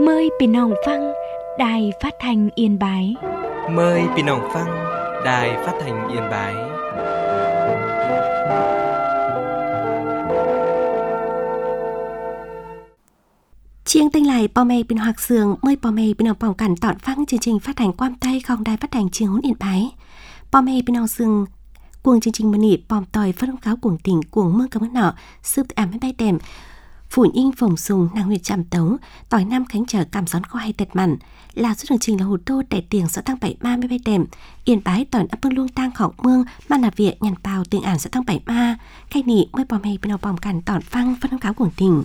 Mờiพี่น้องฟังĐài Phát thanh Yên Bái. Mời พี่น้องฟัง Đài Phát thanh Yên Bái. Chiêng tinh lại bò mè bên hoặc sườn mời bò mè bên bỏng cảnh tọn phăng chương trình phát hành quam tay không Đài Phát thanh Chiêng Hún Yên Bái. Bò mè bên sườn cuồng chương trình mani bòm tỏi phát cáo cuồng tỉnh cuồng mưa cấm nọ sướp ảm bay đèm phủ yên phồng sùng nàng huyệt chạm tấu tỏi nam khánh trở cảm gión kho hay tẹt mặn là xuất chương trình là hồ tô đại tiền sẽ tăng 73 bay đèm Yên Bái tỏi ấp bưng luông tang khổng mương man là viện nhàn bào tiền ản sẽ tăng 73 cái nị mới bò mè bên bòm cảnh tọn phăng phát cáo cuồng tỉnh.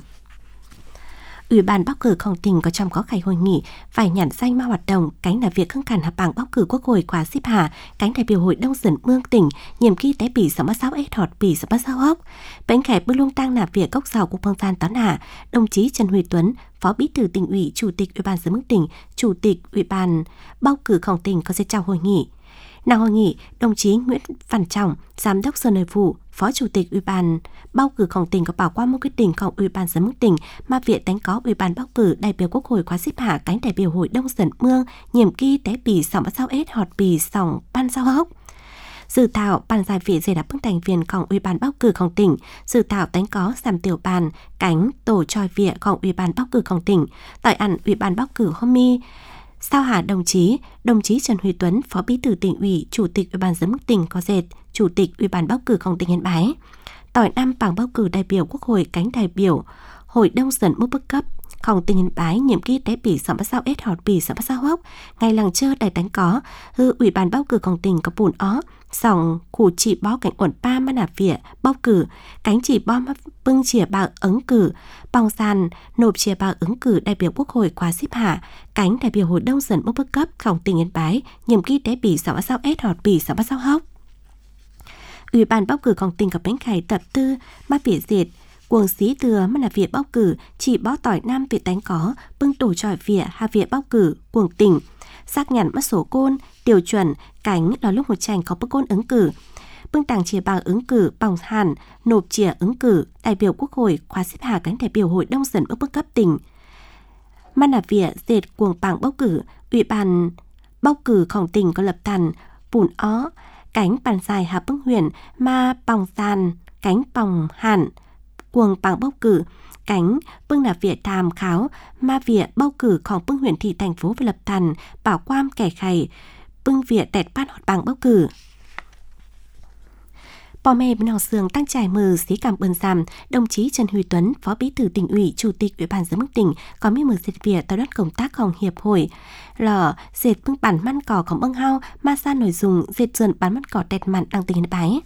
Ủy ban bầu cử không tỉnh có trong có khai hội nghị phải nhận danh ma hoạt động cánh là việc khưng khẩn hợp bảng bầu cử quốc hội khóa xếp hạ cánh đại biểu hội đông dân mương tỉnh nhiệm kỳ té bị 66 ét họt bị 66 hốc bánh khẻ bưng luông tăng nạp việc gốc giàu của phong gian tán hạ đồng chí Trần Huy Tuấn phó bí thư tỉnh ủy chủ tịch ủy ban dân mương tỉnh chủ tịch ủy ban bầu cử không tỉnh có sẽ chào hội nghị. Nào hội nghị, đồng chí Nguyễn Văn Trọng, giám đốc Sở Nội vụ, phó chủ tịch ủy ban bầu cử không tỉnh có bảo qua một quyết địnhของủy ban dân mương tỉnh mà viện đánh có ủy ban bầu cử đại biểu quốc hội khóa xếp hạ cánh đại biểu hội đông dân mương nhiệm kỳ té bị 66 ét họt bị sòng ban sao hốc. Dự thảo bàn giải vị dễ đáp bức thành viênของủy ban bầu cử không tỉnh, dự thảo đánh có giảm tiểu bàn cánh tổ tròi việnของủy ban bầu cử không tỉnh, tại ảnh ủy ban bầu cử hôm mi sao hà đồng chí Trần Huy Tuấn, phó bí thư tỉnh ủy, chủ tịch ủy ban dân mương tỉnh có dệt, chủ tịch ủy ban bầu cử không tỉnh Yên Bái. Tỏi năm bảng bầu cử đại biểu quốc hội cánh đại biểu hội đông dân mức bức cấp không tỉnh Yên Bái nhiệm kỳ té bị 66 ét họt bị 66 hốc ngày lằng chơ đại đánh có hư ủy ban bầu cử không tỉnh có bùn ó sòng khu chỉ bó cảnh uẩn pa mà nạp viện bầu cử cánh chỉ bom bưng chìa bạc ứng cử bong sàn nộp chìa bạc ứng cử đại biểu quốc hội khóa xếp hạ cánh đại biểu hội đông dân mức bức cấp không tỉnh Yên Bái nhiệm kỳ té bị 66 ét họt bị 66 hốc. Ủy ban bầu cử không tỉnh có bánh khải tập tư mà bị diệt cuồng xí thừa mà là việc bầu cử chỉ bó tỏi nam việc đánh có bưng tổ tròi viện hạ viện bầu cử cuồng tỉnh xác nhận mất sổ côn tiêu chuẩn cánh là lúc một chành có bức côn ứng cử bưng tàng chìa bàng ứng cử bỏng hàn nộp chìa ứng cử đại biểu quốc hội khóa xếp hạ cánh đại biểu hội đông dân bức cấp tỉnh mà là việc dệt cuồng bảng bầu cử ủy ban bầu cử không tỉnh có lập tàn bùn ó cánh bàn dài hạ bưng huyền mà bỏng sàn cánh bỏng hàn cuồng bảng bầu cử cánh bưng là viện tham khảo mà viện bầu cửของbưng huyện thị thành phố về lập thành bảo quam kẻ khày bưng viện đẹp ban hoạt bảng bầu cử. Bò mè bên nào sườn tăng trải mờ xí cảm ơn giảm đồng chí Trần Huy Tuấn phó bí thư tỉnh ủy chủ tịch ủy ban dân mương tỉnh có mi mờ dệt viện tại đất công tácของhiệp hội lò dệt bưng bản măn cỏของbưng hao ma sa nội dung dệt dần bản măn cỏ đẹp mặn đang tình Yên Bái.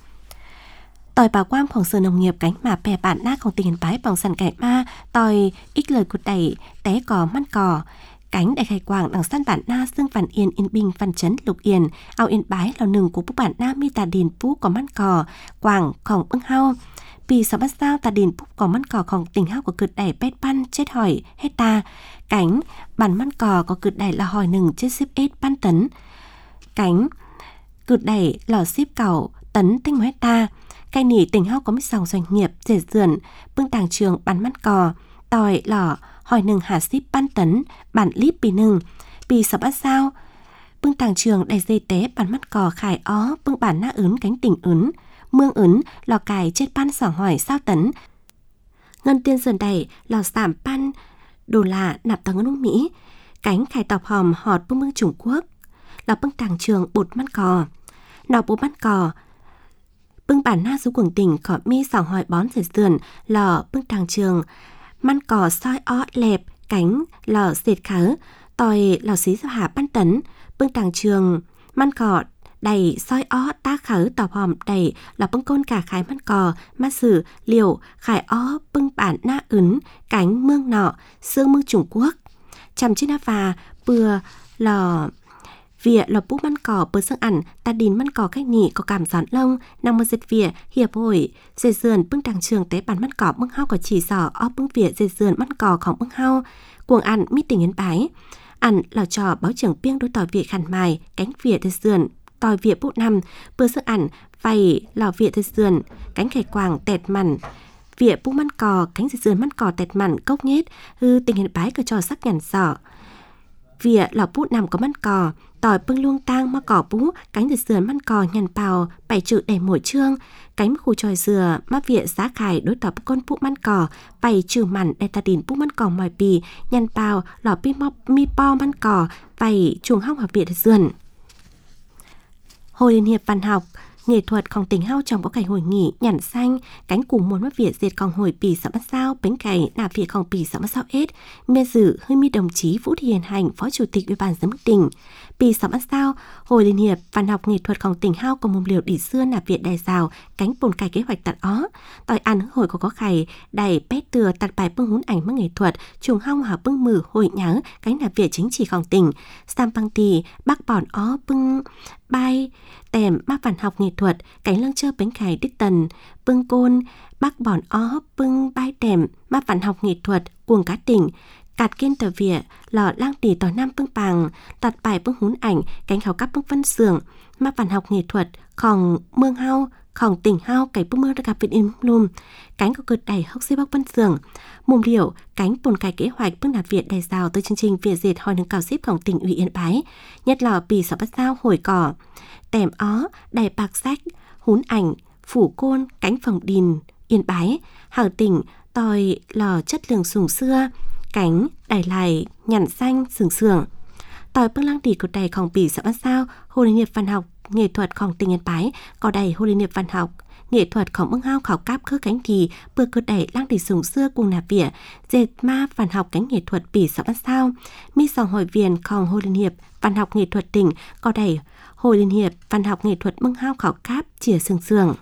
Tỏi bảo quamของSở Nông nghiệp cánh mà bè bản naของtỉnh Yên Bái bằng sàn cải ma tỏi ít lời cụt đẩy té cỏ măn cỏ cánh đại khai quảng đằng săn bản na xương Văn Yên Yên Bình Văn Chấn Lục Yên ao Yên Bái là nừng của bức bản na mi tà điền phú có măn cỏ quảngของbưng hao vì sao bắt sao tà điền phú có măn cỏของtỉnh hao có cụt đẩy bét ban chết hỏi hecta cánh bản măn cỏ có cụt đẩy là hỏi nừng chết xếp ết ban tấn cánh cụt đẩy lò xếp cẩu tấn tinh một hecta. Cái nỉ tỉnh hao có mấy dòng doanh nghiệp dệt dườn bưng tàng trường bán măn cò tỏi lỏ hỏi nừng hà ship ban tấn bản líp bì nừng bì sập bát sao bưng tàng trường đầy dây té bán măn cò khải ó bưng bản na ướn cánh tỉnh ướn mương ướn lò cài chết ban sỏ hỏi sao tấn ngân tiên dần đầy lò giảm ban đô la nạp tầng nước Mỹ cánh khải tọc hòm họt bưng bưng Trung Quốc lò bưng tàng trường bột măn cò nọ bột măn cò bưng bản na số quần tỉnh có mi sòng hỏi bón dệt dườn lò bưng tàng trường măn cò soi ó lẹp cánh lò dệt khớ tỏi lò xí sao hạ ban tấn bưng tàng trường măn cò đầy soi ó ta khớ tọp hòm đầy lò bưng côn cả khái măn cò ma sử liều khải ó bưng bản na ướn cánh mương nọ xương mương Trung Quốc chăm chiếc na và bừa lò Vỉa lò bút măn cỏ bớt sang ảnh ta đín măn cỏ cách nỉ có cảm gión lông nằm một dệt vỉa hiệp hội dệt dườn bưng tàng trường tế bản măn cỏ bưng hao có chỉ sỏ ó bưng vỉa dệt dườn măn cỏของbưng hao cuồng ảnh mi tỉnh Yên Bái ảnh lò trò báo trưởng piêng đối tỏi vỉa khăn mài cánh vỉa dệt dườn tỏi vỉa bút nằm bớt sang ảnh vầy lò vỉa dệt dườn cánh khải quàng tẹt mặn vỉa bung măn cò cánh dườn măn cò tẹt mặn cốc nhết hư tình hiện bái cờ trò sắc nhằn sọ vỉa lò bút nằm có măn cò tỏi bưng luông tang mà cỏ bú cánh dườn măn cò nhằn bào bảy chữ đầy mỗi chương cánh khu tròi dừa má vỉa giá khải đối tỏ con bút măn cò bảy chữ mặn đầy ta đìn bút măn cò mòi bì nhằn bào lò mi po măn cò bảy chuồng hong hợp vỉa dườn. Hội Liên hiệp Văn học nghệ thuậtของtỉnh Hao trong bối cảnh hội nghị nhẵn xanh cánh cùng muốn mất Việt diệt còn hồi Pì Sáu Bát Sao bánh cày nạp ViệtของPì Sáu Bát Sao ết mê dự hơi mi đồng chí Vũ Thị Hiền Hành phó chủ tịch ủy ban giám đốc tỉnh Pì Sáu Bát Sao Hội Liên hiệp Văn học nghệ thuậtของtỉnh Hao cùng một liều đỉ xưa nạp Việt đài rào cánh bồn cày kế hoạch tạt ó tỏi ăn hội có khải đài pét từa tạt bài bưng hún ảnh mơ nghệ thuật chuồng hong hào bưng mử hội nhớ cánh nạp Việt chính chỉของtỉnh Sam Bang Tì bác bòn ó bưng bay tèm bác văn học nghệ thuật cánh lăng chơ bánh cày đích tần bưng côn bác bòn ó bưng bay tèm bác văn học nghệ thuật cuồng cá tỉnh cạt kiên tờ vỉa lò lang tỉ tỏi nam bưng pàng tạt bài bưng hún ảnh cánh khảo cắp bưng văn sưởng bác văn học nghệ thuậtของเมืองเฮาของtỉnh Hao cánh bưng mơ gặp Việt Im Lùm cánh có cực đầy hốc xí bác văn sưởng mồm liệu cánh bồn cải kế hoạch bưng nạp Việt đài rào tới chương trình Việt diệt hồi nâng cao xếpของtỉnh ủy Yên Bái nhất là Pì Sáu Bát Sao hồi cỏ tèm ó đài bạc sách hún ảnh phủ côn cánh phòng đình Yên Bái hảo tỉnh tòi lò chất lượng sùng xưa cánh đài lại nhẵn xanh sừng sưởng tòi bưng lăng tỉ của đàiของPì Sáu Bát Sao Hội Liên hiệp Văn học nghệ thuậtของtỉnh Yên Bái có đài Hội Liên hiệp Văn học nghệ thuậtของMương Hao khảo cáp khứ cánh thì bữa cơ đẩy lăng tỉ sùng xưa cùng nạp vỉa dệt ma văn học cánh nghệ thuật Pì Sáu Bát Sao mi sòng hội viênของHội Liên hiệp Văn học nghệ thuật tỉnh có đẩy Hội Liên hiệp Văn học nghệ thuật Mương Hao khảo cáp chìa sừng sườn.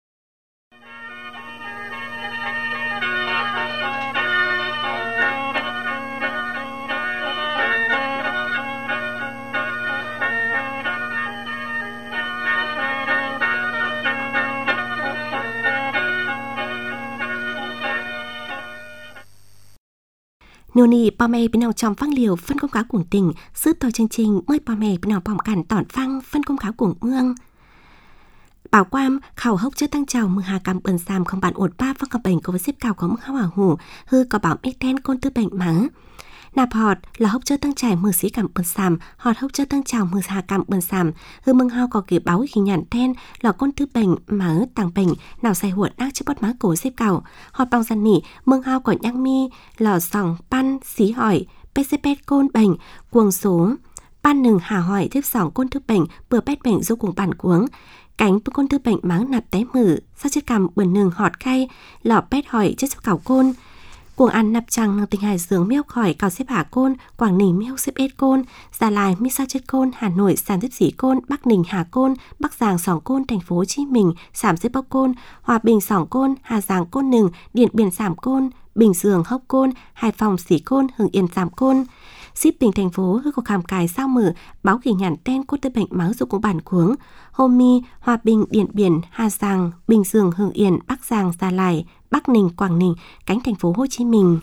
Nô nì bà mẹ bên nào trong phăng liều phân công cáo cuồng tình sư tòa chương trình mới bà mẹ bên nào bỏng cản tỏn phăng phân công cáo cuồng ương bảo quam khảo hốc chưa tăng trào mừng hà cam bần xàm không bản ổn ba và gặp bệnh có với xếp cao có mức hao hỏa hủ hư có bảo mít đen côn tư bệnh mắng nạp họt là hốc chưa tăng trải mưa sĩ cảm bần xàm họt hốc chưa tăng trào mưa hà cảm bần xàm hư mừng hao có kỳ báo hình nhản đen là côn tư bệnh mắng tàng bệnh nào say huột ác trước bắt má cổ xếp cao họt bao gian nỉ mừng hao có nhang mi lò sòng pan xí hỏi pcp côn bệnh cuồng số pan nừng hà hỏi tiếp sòng côn tư bệnh bừa pét bệnh do cùng bản cuống cánh bưng côn tư bệnh mắng nạp té mử sao chết cằm bẩn nừng họt cay lò pét hỏi chết cho cào côn cuồng ăn nạp trăng năng tình hải dương miêu khỏi cào xếp hạ côn Quảng Ninh miêu xếp ết côn Gia Lai mi sao chết côn Hà Nội sàn xếp dĩ côn Bắc Ninh hà côn Bắc Giang sòng côn Thành phố Hồ Chí Minh sảm xếp bốc côn Hòa Bình sòng côn Hà Giang côn nừng Điện Biên sảm côn Bình Dương hốc côn Hải Phòng xỉ côn Hưng Yên sảm côn ship bình thành phố hư cuộc hàm cài sao mở báo ghi nhản tên côn tư bệnh máu dụng của bản cuống Hôm mi Hòa Bình Điện Biên Hà Giang Bình Dương Hưng Yên Bắc Giang Gia Lai Bắc Ninh Quảng Ninh cánh thành phố Hồ Chí Minh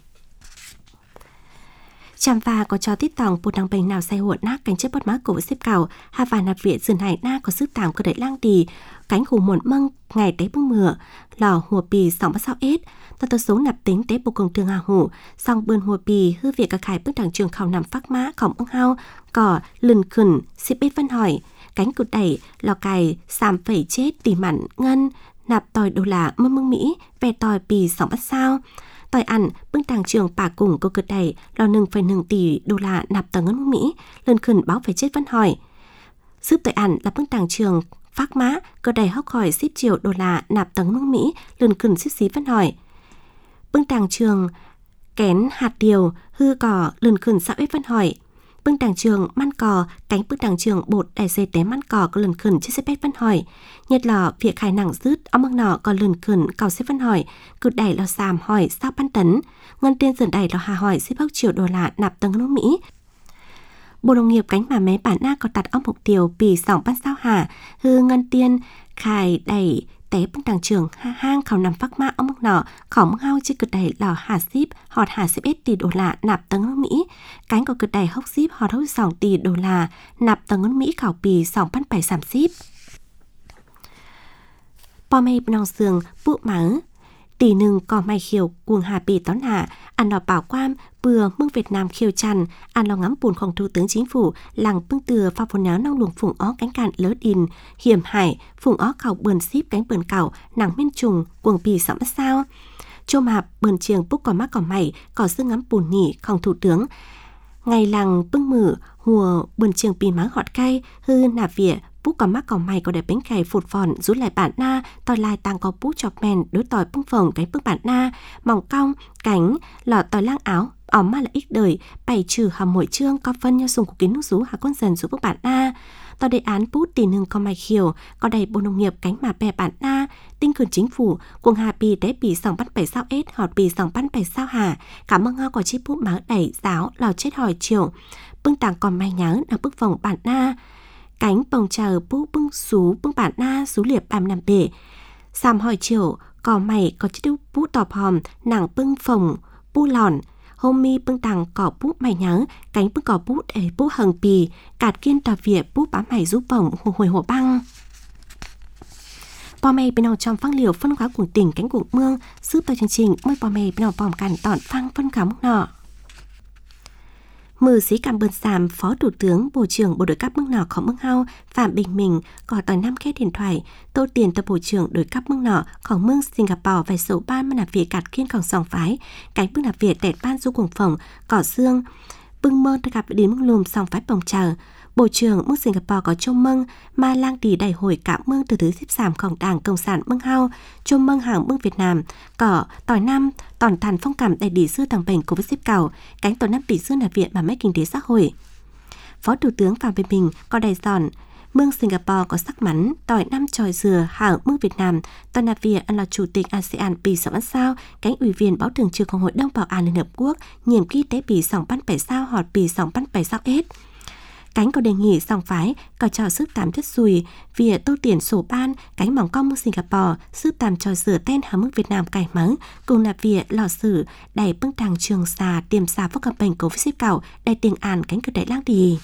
chăm và có cho tít tòng một đằng bệnh nào say huộn nát cánh chết bót má cổ xếp cào hà và nạp viện dườn hải na có sức tạm cơ đẩy lang tì cánh khủ muộn măng ngày tế bưng mửa lò hùa Pì Sáu Bát Sao ết tao số nạp tính tế bộ công thương hà hủ song bươn hùa Pì hư việc các khải bước đằng trường khảo nằm phác mã khổng ưng hao cỏ lừng khẩn xếp bết văn hỏi cánh cụt đẩy lò cài sàm phẩy chết tỉ mặn ngân nạp tòi đô la mưng Mỹ về tòi Pì Sáu Bát Sao tòi ăn bưng tàng trường bà cùng cô cực đẩy lò $1.1 tỷ nạp tờ ngân Mỹ lần khẩn báo phải chết văn hỏi giúp tòi ăn là bưng tàng trường phác mã cơ đẩy hóc khỏi $10 triệu nạp tờ ngân Mỹ lần khẩn xếp xí văn hỏi bưng tàng trường kén hạt điều hư cỏ lần khẩn xã ếp văn hỏi bưng tàng trường măn cò cánh bưng tàng trường bột đại dây té măn cò có lần khẩn chiếc xếp bét văn hỏi nhật lò việc khai nặng rứt ông măng nọ còn lần khẩn cầu xếp văn hỏi cự đẩy lò xàm hỏi sao pan tấn ngân tiên dần đẩy lò hà hỏi xếp $6 triệu nạp tầng nước Mỹ Bộ Nông nghiệp cánh mà mé bản na có đặt ông mục tiêu Pì Sáu Bát Sao hà hư ngân tiên khai đẩy té bưng tàng trường hang khảo nằm phác mã ông mắc nọ khổng hao chi cực đẩy lò hà ship họt hà ship $1 tỷ nạp tầng nước Mỹ cánh có cực đẩy hốc ship họt hốc $2 tỷ nạp tầng nước Mỹ khảo Pì Sáu Bát Bảy sảm ship bò mê nòng sườn bụ mắng tỷ nừng có mày khiều cuồng hà bì tón hạ, ăn lò bảo quam, bừa mương Việt Nam khiêu trần, ăn lò ngắm bùnของthủ tướng chính phủ, làng bưng từa pha phồn náo nông luồng phùng ó cánh cạn lỡ đìn, hiểm hải, phùng ó khảo bườn xíp cánh bườn cảo, nàng miên trùng, cuồng bì sẫm sao. Chôm hạp bườn chiềng búc cỏ mắt cỏ mày, cỏ xương ngắm bùn nhỉของthủ tướng. Ngày làng bưng mử, hùa bườn chiềng bì máng họt cay, hư nà vỉa, bút có mắt có mày có đẹp bánh cày phụt phòn rút lại bản na tòi lại tăng có bút chọc mèn đối tòi bưng phồng cánh bức bản na mỏng cong cánh lọ tòi lang áo ỏm mà là ít đời bày trừ hầm mỗi chương có phân nhau dùng của kính nước rú hạ con dần rú bức bản na tòi đề án bút tỷ nương có mày khiều có đầy bộ nông nghiệp cánh mà bè bản na tinh cường chính phủ cuồng hà bì đế bì sòng bắt 7 sao ết họt bì sòng bắt 7 sao hà cảm ơn ngao có chi bút máu đẩy giáo lò chết hỏi chiều bưng tàng còn mày nhớ là bức vòng bản na cánh bồng chờ bú bưng xú bưng bản na xú liệp bàm nằm bể xàm hỏi chiều có mày có chiếc bú tọp hòm nàng bưng phồng bú lòn hôm mi bưng tàng cỏ bú mày nhớ cánh bưng cỏ bú để bú hằng bì cạt kiên tà việt bú bám mày rú bổng hồi hồ băng bò mày bên nào trong phăng liều phân hóa cuồng tỉnh cánh cuồng mương giúp tàu chương trình mới bò mày bên nào bòm cản tọn phăng phân khám nọ mừ sĩ cảm bơn sàm phó thủ tướng bộ trưởng bộ đội cấp mương nọของเมืองเฮาPhạm Bình Minh có tỏi năm kết điện thoại tô tiền tập bộ trưởng đội cấp mương nọของเมืองSingapore về số ban mà nạp việc cạt kiênของsòng phái cánh bưng nạp việc tẹt ban du cuồng phồng cỏ xương bưng mơ đã gặp đến mương lùm sòng phái bồng chờ bộ trưởng mương Singapore có chôm mâng mà lang đi đại hội cả mương từ thứ xếp giảmของđảng cộng sản mương ฮาchôm mâng hàng mương Việt Nam cỏ tỏi năm tòn thàn phong cảm đại đi xưa tàng bệnh của xếp cầu cánh tỏi năm bị xưa nạp viện mà mấy kinh tế xã hội phó thủ tướng Phạm Bình Minh có đại giòn mương Singapore có sắc mắn tỏi năm tròi dừa hàng mương Việt Nam tỏi nạp viện là chủ tịch ASEAN bì sòng sao cánh ủy viên báo thường trực của hội đồng bảo an liên hợp quốc nhiệm kỳ tế bì sòng ban 7 sao họt bì sòng ban 7 sao ết cánh có đề nghị song phái có cho sức tạm chất xùi vì tô tiền sổ ban cánh mỏng cong mức Singapore sức tạm cho sửa tên hàm mức Việt Nam cải mắng cùng là việc lò sử đầy bưng tàng trường xà tiềm xà vô cặp bệnh của với xếp cầu đầy tiền ản cánh cực đại lang đi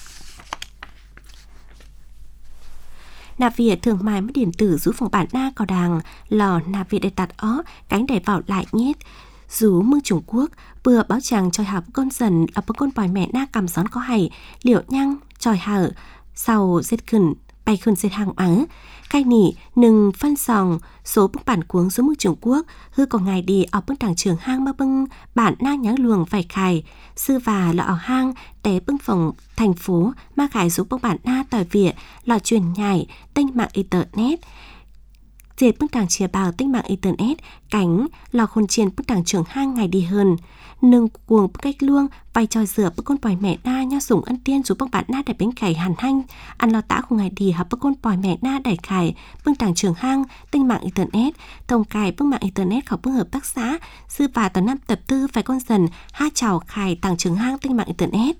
nạp viện thường mai mất điện tử rú phòng bản na cò đàng lò nạp viện để tạt ó cánh để vào lại nhét rú mương Trung Quốc vừa báo chàng tròi hào con dần là một con bòi mẹ na cầm gión có hay liệu nhăng tròi hào sau giết khẩn bay khẩn giết hàng áng cai nỉ nừng phân sòng số bức bản cuống xuống mương Trung Quốc hư có ngày đi ở bức đảng trường hang mà bưng bản na nháng luồng phải khải sư và lọ hang té bưng phòng thành phố mà khải giúp bức bản na tỏi việt lọ truyền nhảy tên mạng internet diệt bức tàng chia bào tích mạng internet cánh lò khôn chiên bức tàng trưởng hang ngày đi hơn nâng cuồng bức cách luông vay tròi rửa bức con bòi mẹ na nho sủng ân tiên giúp bức bạn na để bánh khải hàn hanh ăn lò tả của ngày đi hợp bức con bòi mẹ na đẩy khải bức tàng trưởng hang tinh mạng internet thông cài bức mạng internet khỏi bức hợp tác xã sư và tờ năm tập tư phải con dần ha chào khải tàng trưởng hang tinh mạng internet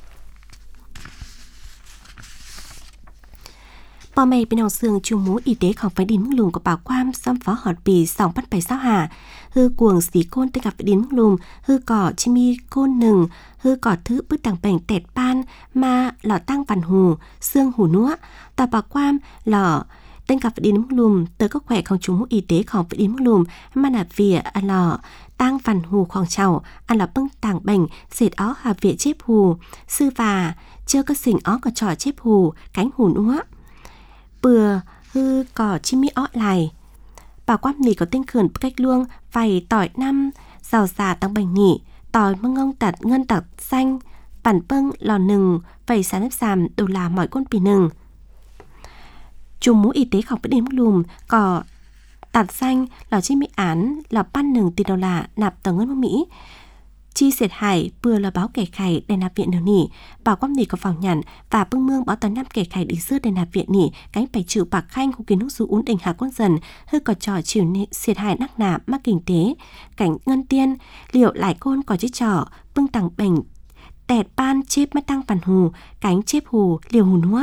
bò mày bên nào xương chung mũ y tế không phải đến mức lùm của bảo quam xâm phó họt bì sòng bắt 7 sao hà hư cuồng xí côn tới gặp phải đến mức lùm hư cỏ chimi côn nừng hư cỏ thứ bức tàng bệnh tẹt ban mà lò tăng vằn hù xương hù núa tòa bảo quam lò tên gặp phải đến mức lùm tới các khỏe không chung mũ y tế không phải đến mức lùm mà là vỉa lò tăng vằn hù khoảng chào ăn là bưng tàng bệnh dệt ó hà vỉa chép hù sư và chưa có xỉnh ó có trò chép hù cánh hù núa bừa hư cỏ chim mi ó lại bảo quát nỉ có tinh khẩn cách luông vầy tỏi năm giàu già tăng bành nỉ tỏi măng ngông tạt ngân tạt xanh bản bưng lò nừng vầy sáng nếp xàm đều là mọi con bì nừng chùm mũ y tế học với điểm lùm cỏ tạt xanh lò chim mi án lò pan nừng tiền đầu là nạp tờ ngân nước Mỹ chi xiệt hải vừa là báo kẻ khải để nạp viện nửa nỉ bảo quang nỉ có phòng nhận và bưng mương báo tấn năm kẻ khải đi xưa để nạp viện nỉ cánh phải chịu bạc khanh khu kiến nước du uốn đình hạ con dần hơi có trò chịu xiệt hải nắc nạp mắc kinh tế cảnh ngân tiên liệu lại côn có chiếc trò bưng tàng bệnh tẹt ban chép mắt tăng phản hù cánh chép hù liều hù núa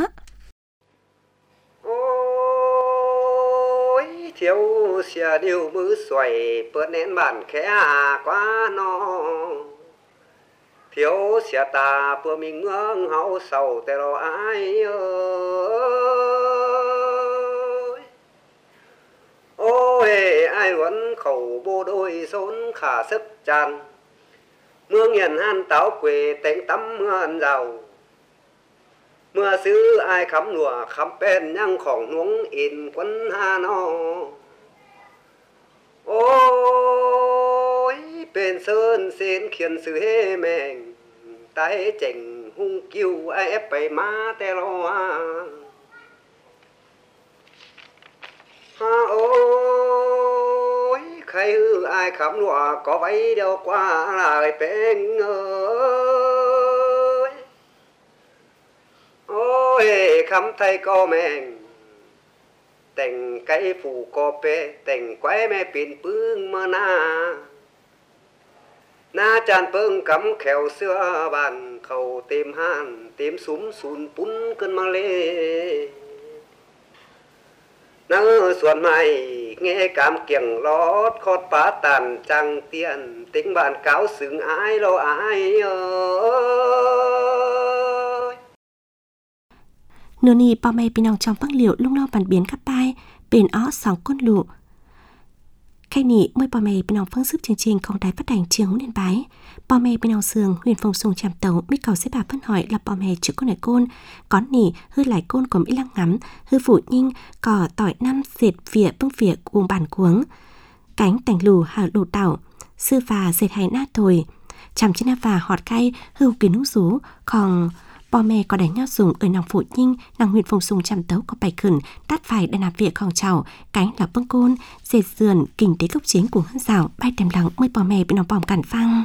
thiếu xìa điều mứ xoay bớt nén bản khẽ quá no thiếu xìa ta bữa mình ngưỡng hậu sầu tè lo ai ơi ôi hề ai luận khẩu bộ đôi xốn khả sức tràn mưa nghiền han táo quê tánh tắm mưa ăn giàu mưa xứ ai khắm lùa khắm bên nhang khổng nuống in quân hà nó ôi bên sơn xin khiến sự hê mèn tay chỉnh hung kiêu ai ép bày má tè lo ôi khai hư ai khám lụa có váy đeo qua lại bên ơi ôi khám thay co mèn tình cái phủ co pê tình quái mẹ pin bưng mơ na tràn bưng cắm khéo xưa bàn khẩu tìm hàn tìm súng sùn pún cơn mang lê nắng xuân mai nghe cảm kiềng lót khót phá tàn trăng tiền tính bạn cáo xứng ai lo ai ơi nô ni bao mây bên trong băng liệu lung lo bàn biến khắp bay bên ó sóng con lụ khai nị mới bao mây bên trong phương sức chương trình không đài phát hành trường huấn điện bái bao mây bên trong sườn huyền phong sùng chạm tàu mít cầu xếp bà phân hỏi là bao mây chữ con này côn có nỉ hư lại côn của mỹ lăng ngắm hư phụ nhinh cỏ tỏi năm dệt vỉa bưng vỉa cuồng bàn cuống cánh tành lù hà lù tảo sư phà dệt hay nát thồi chằm trên phà họt cay hư kiến nút rú còn bò mẹ có đánh nhau dùng ở nàng phụ nhinh nàng huyền phong sùng chạm tấu có bài khẩn tát phải để làm việc còn chảo cánh là bưng côn dệt sườn kinh tế cốc chính của hân rào bay tèm lặng mới bò mẹ bị nó bòm cản phăng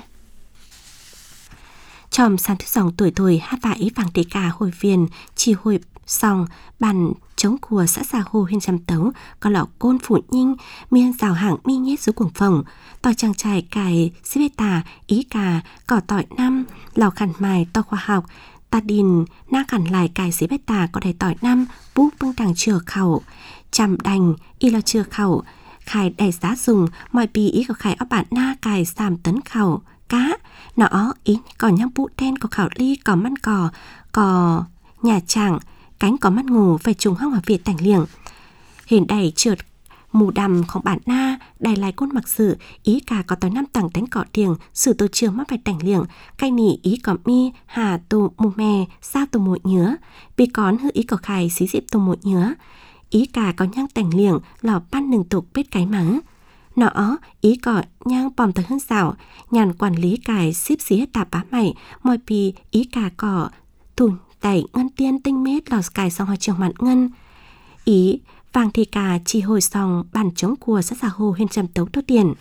chòm sáng thứ dòng tuổi hát vải vàng tê cà hồi viên chỉ hồi sòng bàn chống của xã Gia Hồ huyện Trầm Tấu có lọ côn phụ nhinh miên rào hạng mi nhét dưới cuồng phòng tỏi trang trải cài xí bê tà ý cà cỏ tỏi năm lò khăn mài to khoa học ta đình na khẩn lại cài xí bê tà có đầy tỏi năm bút bưng tàng chừa khẩu chằm đành y lo chừa khẩu khai đầy giá dùng mọi bì ý của khai ở bạn na cài sàm tấn khẩu cá nó ý có nhang bụ đen có khảo ly có măn có nhà chẳng cánh có mắt ngủ về trùng hong ở Việt tảnh liềng hình đầy trượt mù đầmของbản na đầy lại côn mặc sự ý cả có tới 5 tầng đánh cọ tiền sử tô trường mắc phải tảnh liềng cay nỉ ý có mi hà tù mù mè sao tù mùi nhớ bị cón hư ý có khai xí dịp tù mùi nhớ ý cả có nhang tảnh liềng lò ban nừng tục bết cái mắng nó ý có nhang bòm tới hơn xảo nhàn quản lý cài xíp xí hết tạp bá mày mọi bì ý cả cỏ thùn tẩy ngân tiên tinh mết lò cài xong hỏi trường mặn ngân ý vàng thì cả chi hồi xong bàn chống của xã Gia Hồ huyện Trầm Tấu tốt tiền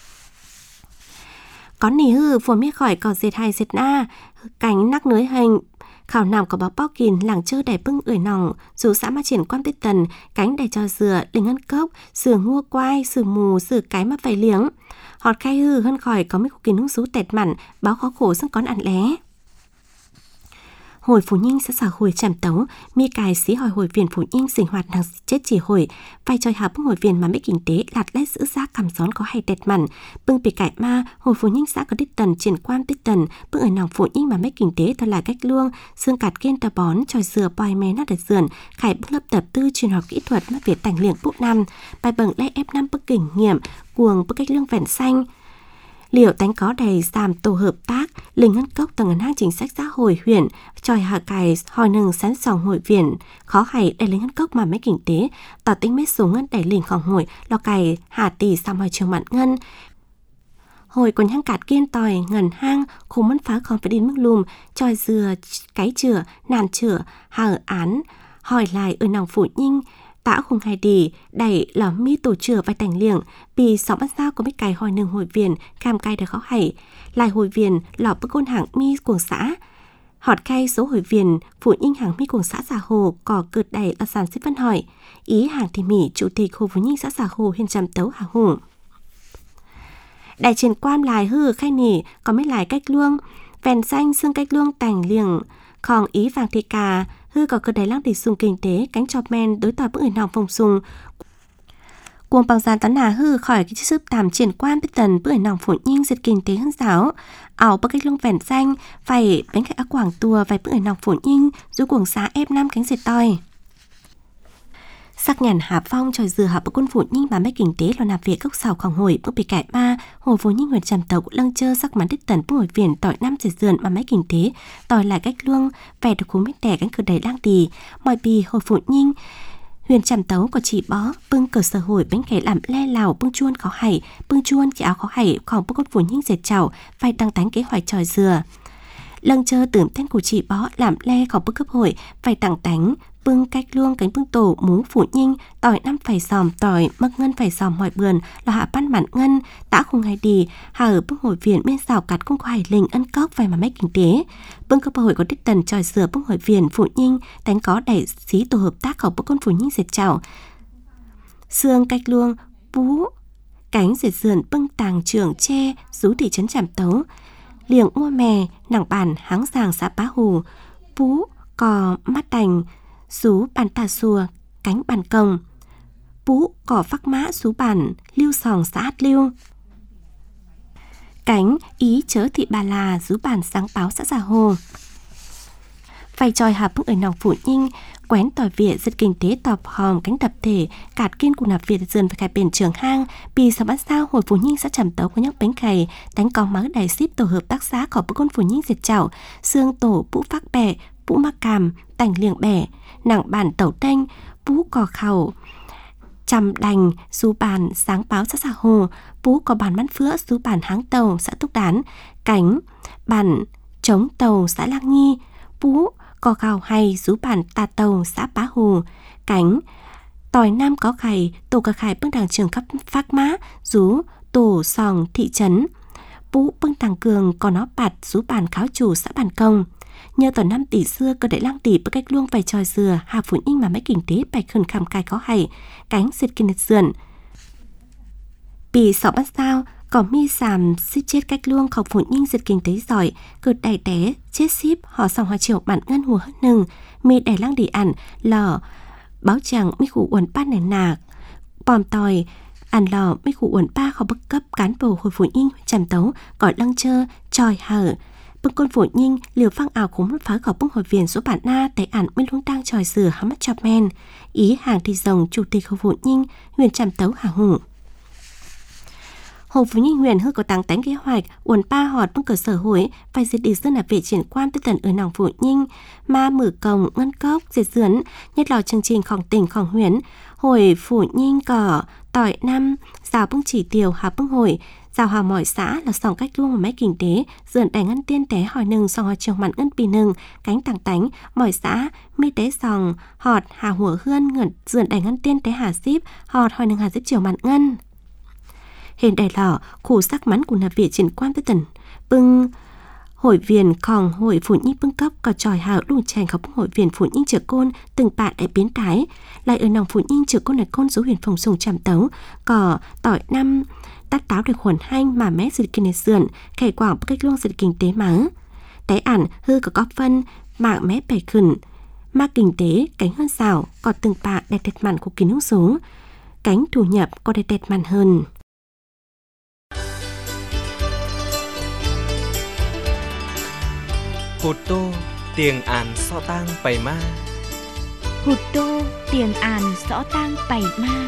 có nỉ hư vừa miết khỏi có dệt hay dệt na cánh nắc nới hành khảo nằm có báo bao kìn làng chơi đầy bưng ưỡi nòng dù xã mà triển quan tết tần cánh đầy cho dừa đình ngân cốc sửa ngua quai sửa mù sửa cái mà phải liếng họt khai hư hơn khỏi có mấy cuộc kiến hung rú tẹt mặn báo khó khổ sang con ăn lé hồi Phú Nhinh sẽ xả hồi Trầm Tấu mi cài xí hỏi hồi viên Phú Nhinh sinh hoạt nàng chết chỉ hồi vai trò hào bưng hồi viên mà mấy kinh tế lạt lét giữ giá cầm gión có hay tẹt mặn bưng bị cải ma hồi Phú Nhinh xã có đích tần triển quan tích tần bưng ở nàng Phú Nhinh mà mấy kinh tế thật là cách luông xương cạt kiên tà bón tròi dừa bòi mé nát đất sườn khải bưng lớp tập tư truyền học kỹ thuật mất Việt tành liệng bút năm bài bằng lẽ ép năm bức kinh nghiệm cuồng bức cách lương vẹn xanh liệu tánh có đầy giảm tổ hợp tác linh ngân cốc tầng ngân hàng chính sách xã hội huyện tròi hạ cài hỏi nừng sẵn sòng hội viện khó hay đầy linh ngân cốc mà mấy kinh tế tỏ tính mấy số ngân đầy linh khỏng hội lo cài hạ tỷ xăm hỏi trường mặn ngân hồi còn nhang cạt kiên tòi ngần hang khu mẫn phá còn phải đi mức lùm tròi dừa cái chửa nàn chửa hở án hỏi lại ở nàng Phụ Nhinh tã khung hai đi đẩy lò mi tổ chửa vai tành liệng vì sóng bắt sao có biết cài hỏi nừng hội viên cam cay được khó hay lại hội viên lò bức côn hạng mi cuồng xã họt cay số hội viên Phụ Nhinh hàng mi cuồng xã Gia Hồ cỏ cượt đẩy là sản xếp văn hỏi ý hàng thì mỉ chủ tịch Hồ Phụ Nhinh xã Gia Hồ huyện Trầm Tấu hàng hùng đại triển quan lại hư khai nỉ có mấy lại cách luông vèn xanh xương cách luông tành liềng còn ý vàng thị cà hư có cơ đáy lăng địch dùng kinh tế cánh chọp men đối tỏi bức người nòng phòng sùng cuồng bằng gian tán hà hư khỏi cái sức tàm triển quan biết tần bức người nòng Phụ Nhinh diệt kinh tế hơn giáo ảo bức cách luông vèn xanh phải bánh khách áo quảng tua vài bức người nòng Phụ Nhinh dù cuồng xá ép 5 cánh dệt tỏi sắc nhàn hạ phong tròi dừa hạ bậc quân phụ nhưng bà mấy kinh tế lo làm việc gốc sàoของhồi bậc bị cải ma hồ vô nhưng nguyện trầm tàu cũng lăng chơ sắc mắn đích tần bậc hồi viện tỏi năm dệt dườn bà mấy kinh tế tỏi lại cách luông về được cú mít đẻ cánh cửa đầy lang tì mọi bì hồi phụ nhưng huyền trầm tấu có chỉ bó bưng cờ sở hồi bánh khẻ làm le lào bưng chuôn khó hảy bưng chuôn cái áo khó hảyของbậc quân phụ nhưng dệt chảo phải đăng tánh kế hoạch tròi dừa lăng chơ tưởng tên của chị bó làm leของbậc cấp hội phải đăng tánh bưng cách luông cánh bưng tổ mú phụ nhinh tỏi năm phải xòm tỏi mắc ngân phải xòm mọi bườn là hạ pan mặn ngân đã không hay đi hà ở bưng hội viện bên xào cắt không có hải linh ân cóc phải mà mấy kinh tế bưng cấp hội có đích tần tròi dừa bưng hội viện phụ nhinh đánh có đại sĩ tổ hợp tác của bưng con phụ nhinh dệt chảo xương cách luông bú cánh dệt sườn bưng tàng trưởng tre rú thị trấn Trạm Tấu liệng mua mè nặng bản háng sàng xã Bá Hù bú cò mắt đành sú bàn tà xùa cánh bàn công bú cỏ phắc mã sú bàn lưu sòng xã Hát Lưu cánh ý chớ thị bà là rú bàn sáng báo xã Già Hồ vai tròi hà bức ở nòng phụ nhinh quén tỏi việt giật kinh tế tọp hòm cánh tập thể cạt kiên của nạp việt dần phải cài biển trường hang bì sáu bát sao hồi phụ nhinh xã Trầm Tấu có nhắc bánh cày đánh có máu đại ship tổ hợp tác xã của bức con phụ nhinh diệt chảo xương tổ bũ phác bẻ bũ mắc càm tành liềng bẻ nặng bản tẩu tanh bú cò khẩu chầm đành sú bàn sáng báo xã Xã Hồ bú cò bàn mắn phữa sú bàn háng tàu xã Túc Đán cánh bản chống tàu xã Lang Nhi bú cò khảo hay sú bàn tà tàu xã Bá Hù cánh tỏi nam có khải tổ cà khải bưng đảng trường cấp phác mã rú tổ sòng thị trấn bú bưng tàng cường còn nó bạt sú bàn kháo chủ xã Bàn Công nhờ tỏi năm tỷ xưa cơ đại lang tỷ bức cách luông vài tròi dừa hà phụ nhinh mà mấy kinh tế bạch khẩn khăm cài có hay cánh xịt kinh sườn bì sọ bắt sao có mi sàm xít chết cách luông khẩu phụ nhinh diệt kinh tế giỏi cợt đài té chết ship họ sòng hòa triệu bản ngân hùa hơn nừng mi đài lang đi ẩn lò báo chẳng mi khủ uẩn ban nền nạc bòm tỏi ăn lò mi khủ uẩn ba khó bức cấp cán bầu hồi phụ nhinh Trầm Tấu gọi lăng chơ tròi hở bưng con phụ nhinh liều phăng ảo khủng mất phá khỏi bưng hội viện số bản na tại ản mới luôn đang tròi dừa hám mắt chọc men ý hàng thì rồng chủ tịch hội phụ nhinh huyền Trầm Tấu hà hủ Hồ Phụ Nhinh huyền hơi có tăng tánh kế hoạch uẩn ba họt bưng cơ sở hội phải diệt đi dân là vệ triển quan tới tận ở nòng Phụ Nhinh ma mở cổng ngân cốc diệt dướn nhất lò chương trìnhของtỉnhของhuyền hồi Phụ Nhinh cỏ tỏi năm rào bưng chỉ tiều hà bưng hồi rào hà mọi xã là sòng cách luông một máy kinh tế dườn đài ngân tiên té hỏi nừng sòng hỏi trường mặn ngân bì nừng cánh tàng tánh mọi xã mi té sòng họt hà hùa hươn ngẩn dườn đài ngân tiên té hà ship họt hỏi nừng hà ship trường mặn ngân hình đài lọ khủ sắc mắn của nạp việt triển quan tới tần bưng hội viên khòng hội phụ nhinh bưng cấp có tròi hào lùn chèn khóc hội viên phụ nhinh trợ côn từng bạn đại biến thái lại ở nòng phụ nhinh trợ côn này côn số huyền phòng sùng Trầm Tấu có tỏi năm tát táo được khuẩn hanh mà mé sự kinh sườn khải quảng bất cách luôn sự kinh tế mắng té ản hư có góp phân mạng mé bẻ khẩn ma kinh tế cánh hơn xào có từng bạn đẹp đẹp mặn của kín hữu số cánh thu nhập có đẹp đẹp mặn hơn Hụt tô tiền ản so tang bày ma Hụt tô tiền àn rõ tang bày ma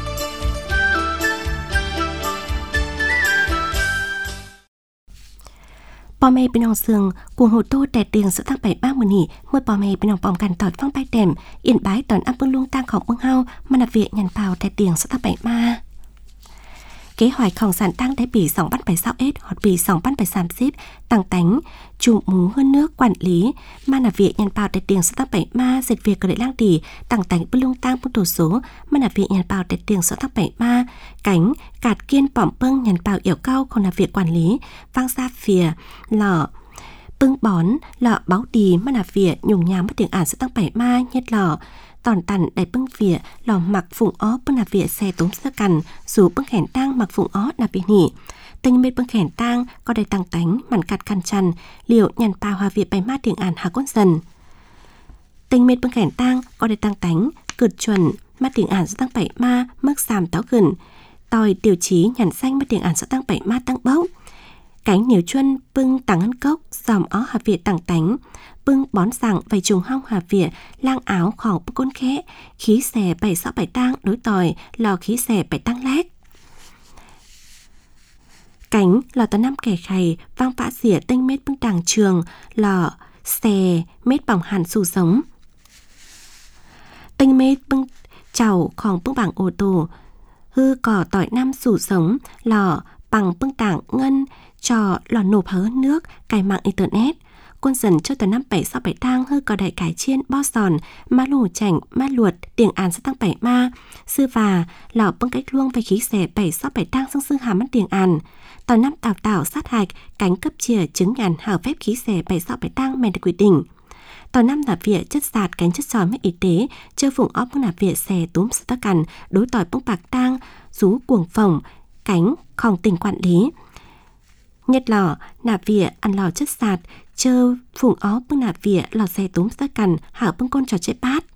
bò mè bên nòng sườn cuồng hồ tô đẹp tiền sự tăng 7 30 nỉ môi bò mè bên nòng bòm cằn tỏi phong bay đệm yên bái tỏi ăn bưng luông tăng khổng bưng hao mà nạp viện nhằn bào đẹp tiền sự tăng 7 ma kế hoạchของsản tăng đã bị sòng bắt phải sao ết hoặc bị sòng bắt phải sàm xếp tăng tánh chủ mú hơn nước quản lý mà nạp viện nhằn bào đẹp tiền sự tăng 7 ma dịch việc ở đại lang tỷ tăng tánh bưng luông tăng bưng tổ số mà nạp viện nhằn bào đẹp tiền sự tăng 7 ma cánh cạt kiên bỏm bưng nhằn bào yểu cao còn nạp viện quản lý vang ra phìa lọ bưng bón lọ báo đi mà nạp viện nhung nhám mất tiếng ản sự tăng 7 ma nhất lọ tòn tằn đầy bưng vỉa lò mặc phụng ó bưng nạp vỉa xe tốn sơ cằn dù bưng khẻn tang mặc phụng ó nạp vỉa nỉ tên mệt bưng khẻn tang có đầy tăng tánh mặn cắt khăn chăn liệu nhàn pa hòa vỉa bày ma tiếng àn hà con dần tên mệt bưng khẻn tang có đầy tăng tánh cực chuẩn ma tiếng àn sẽ tăng 7 ma mức giảm táo gần tòi tiêu chí nhàn xanh ma tiếng àn sẽ tăng 7 ma tăng bốc Cánh nhiều chuân bưng tặng ăn cốc dòm ó Hà Việt tặng tánh bưng bón sẵn vầy trùng hong Hà Việt lang áo khỏi bức côn khẽ khí xẻ 767 tang đối tòi lò khí xẻ 7 tang lét cánh lò tờ năm kẻ khầy vang vã xỉa tinh mết bưng đàng trường lò xè mết bỏng hàn xù sống tinh mết bưng chảo khoảng bưng bảng ô tô hư cỏ tỏi năm xù sống lò bằng bưng tảng ngân trò lò nộp hớ nước cài mạng internet quân dần cho tờ năm 767 tang hư cỏ đại cải chiên bo sòn ma lù chảnh ma luột tiền án sẽ tăng 7 ma sư và lò bưng cách luông về khí xẻ 767 tang xương xương hàm mắt tiền án tờ năm tào tảo sát hạch cánh cấp chìa chứng nhàn hảo phép khí xẻ 767 tang men được quy định tờ năm là việc chất sạt cánh chất sỏi mất y tế chơi phụng óp bưng là việc xẻ túm sự tất cằn đối tỏi bưng bạc tang rú cuồng phồng cánh không tình quản lý nhất lò nạp vỉa ăn lò chất sạt chơ phùng ó bưng nạp vỉa lò xe túm tất cằn hảo bưng con trò chơi bát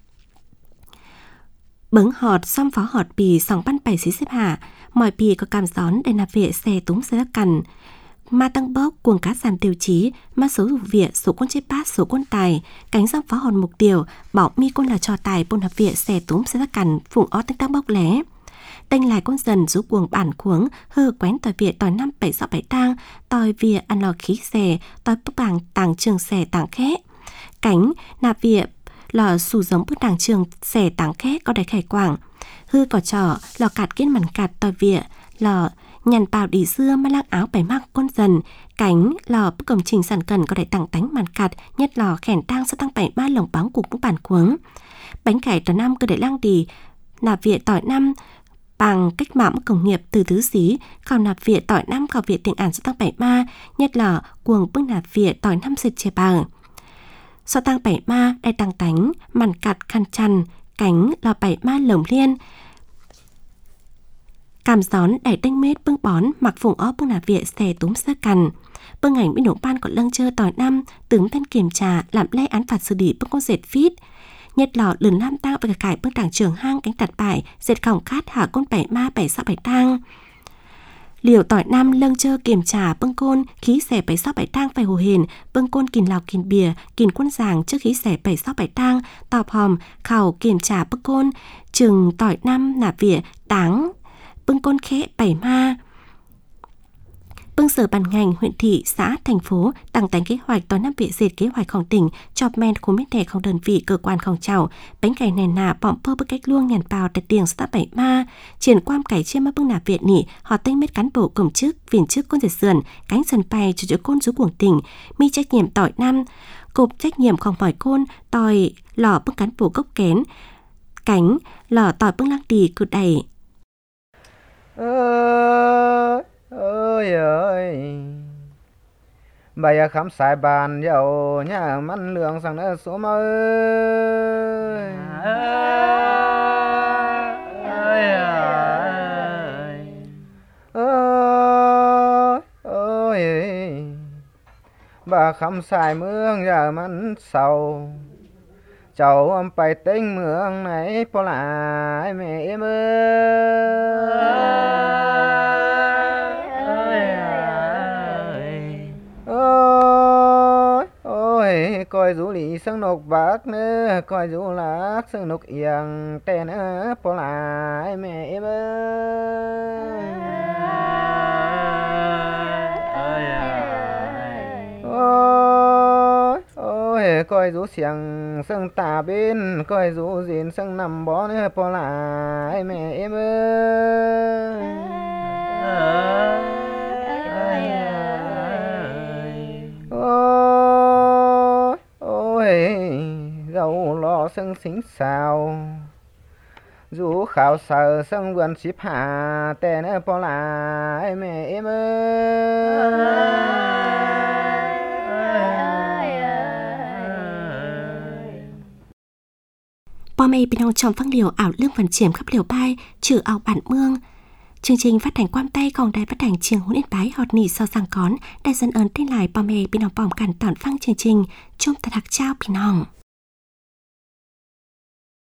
bứng họt xăm phó họt bì sòng ban 7 xí xếp hạ mọi bì có cảm gión để nạp vỉa xe túm xe tất cằn ma tăng bốc cuồng cá giảm tiêu chí ma số rủ vỉa số con chơi bát số con tài cánh xăm phó họt mục tiêu bảo mi con là trò tài bôn nạp vỉa xe túm xe tất cằn phùng ó tăng bốc lé tênh lại con dần rú cuồng bản cuống hơ quén tỏi việt tỏi năm 767 tang tỏi việt ăn lò khí xè tỏi bức bảng tàng trường xè tàng khẽ cánh nạp việt lò xù giống bức tàng trường xè tàng khẽ có đại khải quảng hư cỏ trò lò cạt kiên mằn cạt tỏi việt lò nhằn bào đi xưa mà lang áo bảy mắc con dần cánh lò bức công trình sản cần có đại tàng tánh mằn cạt nhất lò khèn tang sẽ tăng 7 ba lồng bóng cục bức bản cuống bánh cải tỏi năm cơ đại lang đi nạp việt tỏi năm bằng cách mạng công nghiệp từ tứ xí khảo nạp việt tỏi năm khảo việt tiền án số tăng 7 ma nhất là cuồng bưng nạp việt tỏi năm dịch chè bằng so tăng 7 ma đại tăng tánh màn cặt khăn chăn cánh là 7 ma lồng liên cảm gión đẩy tinh mết bưng bón mặc phùng ó bưng nạp việt xè túm sơ cằn bưng ảnh bên đồng ban của lân chơ tỏi năm tướng tên kiểm trà làm lẽ án phạt xử lý bưng con dệt phít nhất lò lườn lam tang và cả cải bưng tảng trường hang cánh tạt bài dệt khổng khát hạ côn 7 ma 767 tang liều tỏi năm lâng chơ kiểm trà bưng côn khí xẻ 767 tang phải hồ hền bưng côn kìn lào kìn bìa kìn quân giàng trước khí xẻ 767 tang tọp hòm khảo kiểm trà bưng côn chừng tỏi năm nạp vỉa táng bưng côn khẽ 7 ma bưng sở ban ngành huyện thị xã thành phố tăng tánh kế hoạch tỏi năm vị dệt kế hoạchของtỉnh chọp men khối mét thẻของđơn vị cơ quanของchảo bánh cải nền nà bỏng pơ bức cách luông nhàn bào tại tiền xã 7 ma triển quan cải chiêm bưng nà việt nỉ họ tinh mết cán bộ công chức viên chức con dệt sườn cánh sườn bay cho côn rú cuồng tỉnh mi trách nhiệm tỏi năm cục trách nhiệmของmỏi côn tỏi lò bưng cán bộ gốc kén cánh lò tỏi bưng lăng đi cự đầy ơi ơi bây giờ khám xài bàn dầu nhà mắn lượng sang nó số mơ ơi bà khám xài mương giờ mắn sầu cháu phải tính mương này bỏ lại mẹ em ơi coi rú lì sang nọc bạc nữa coi rú lạc sang nọc yên tên bỏ lại mẹ em ơi coi rú xiềng sang tà bên coi rú dìn sang nằm bó nữa bỏ lại mẹ em gấu lò sưng xính xào rú khảo sờ sưng vườn xíp hạ tên bỏ lại mẹ em Bò mê bên trong trong phăng liều ảo lương phần chiếm khắp liều bay trừ ảo bản mương chương trình phát hành quan tay còn đài phát hành trường huấn yên bái họt nỉ sau sang cón đại dân ơn tên lại bò mê bên trong bỏng cản tỏn phăng chương trình chôm thật hạc trao bình hồng